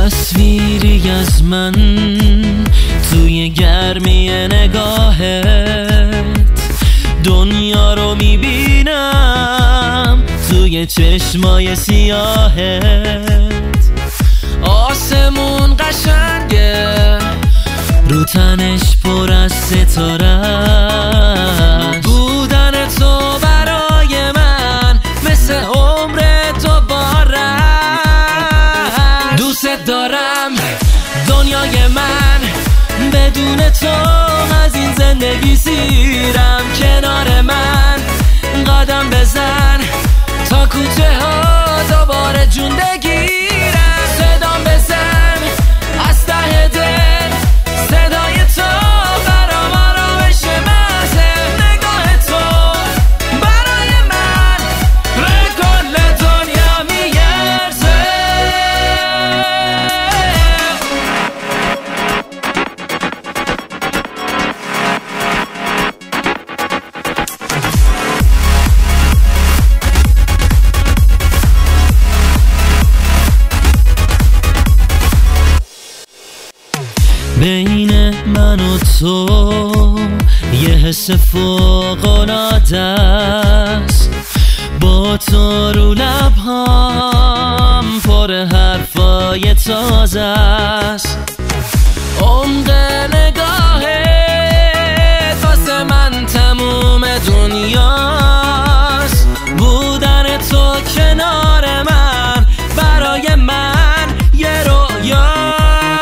تصویری از من توی گرمی نگاهت، دنیا رو میبینم توی چشمای سیاهت. آسمون قشنگه، رو تنش پر از ستاره، بودن تو برای من مثل عمر دوباره. دوست دارم دنیای من، بدون تو از این زندگی سیرم. کنار من قدم بزن تا کوچه ها دوباره جون بگیرم. صدام بزن از ته دل، صدای تو برام آرامش محضه. نگاه تو برای من به کل دنیا میارزه. بین من و تو یه حس فوق‌العاده است، با تو رو لب‌هام پر حرفای تازه است. عمق نگاهت واسه من تموم دنیاست، بودن تو کنار من برای من یه رویاست.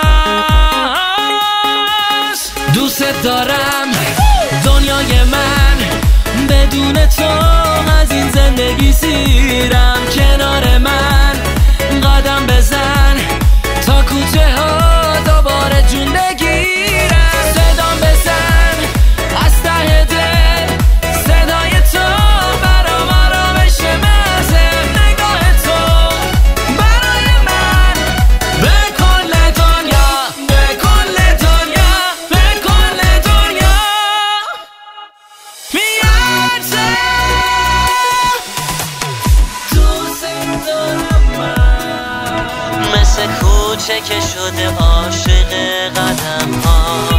دوست دارم دنیای من، بدون تو از این زندگی سیرم. کنار من قدم بزن تا کوچه ها دوباره جون بگیرم. صدام بزن از ته دل، صدای تو برام آرامش محضه. نگاه تو برای من به کل دنیا، به کل دنیا، به کل دنیا میارزه. دوست دارم من، مثل کوچه که شده عاشق قدم ها.